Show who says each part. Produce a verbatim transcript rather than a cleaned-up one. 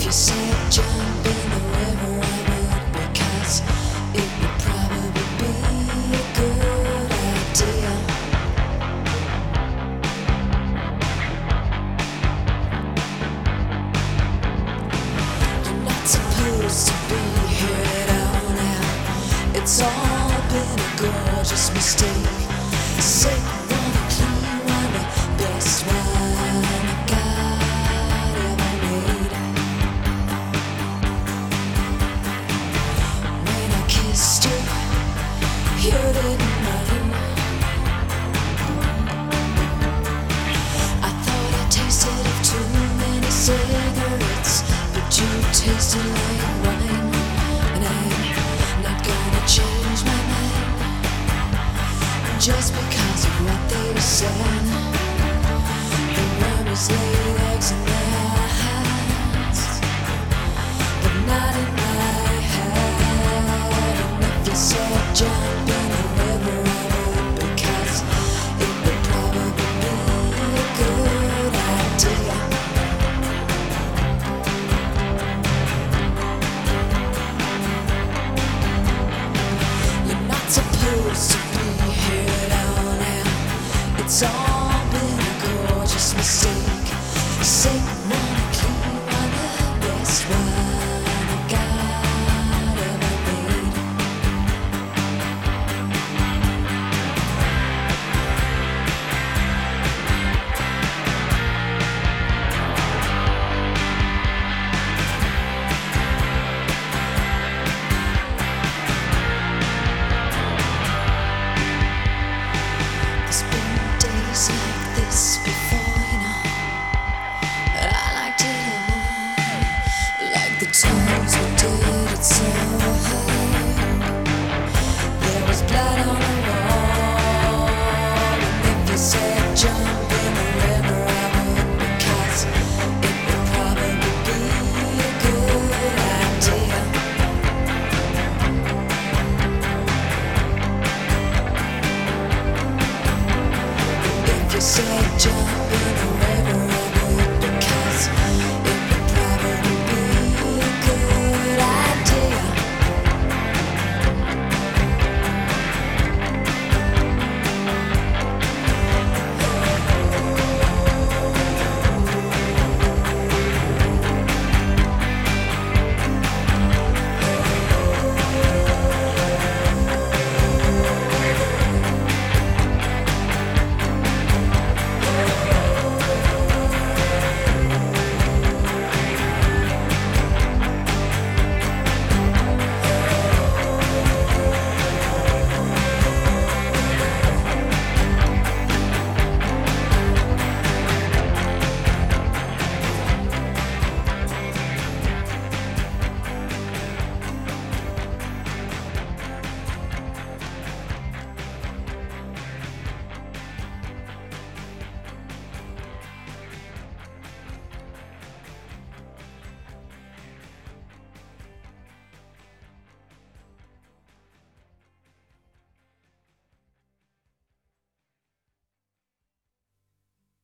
Speaker 1: you said jump in the river, I would, because it would probably be a good idea. You're not supposed to be here at all now. It's all been a gorgeous mistake. Sick one, a clean one, the best one God ever made. When I kissed you, you didn't mind. I thought I tasted of too many cigarettes, but you tasted like wine, and I'm not gonna change my mind just because of what they said. The rumors laid eggs in their hands, but not in my head. And if you said jump in the river, I would, because it would probably be a good idea. You're not supposed to be here at all now. It's all been a gorgeous mistake. Sick one, clean one, the best one God ever made. There's been days like this before, you know. I liked it all, like the times we did it so.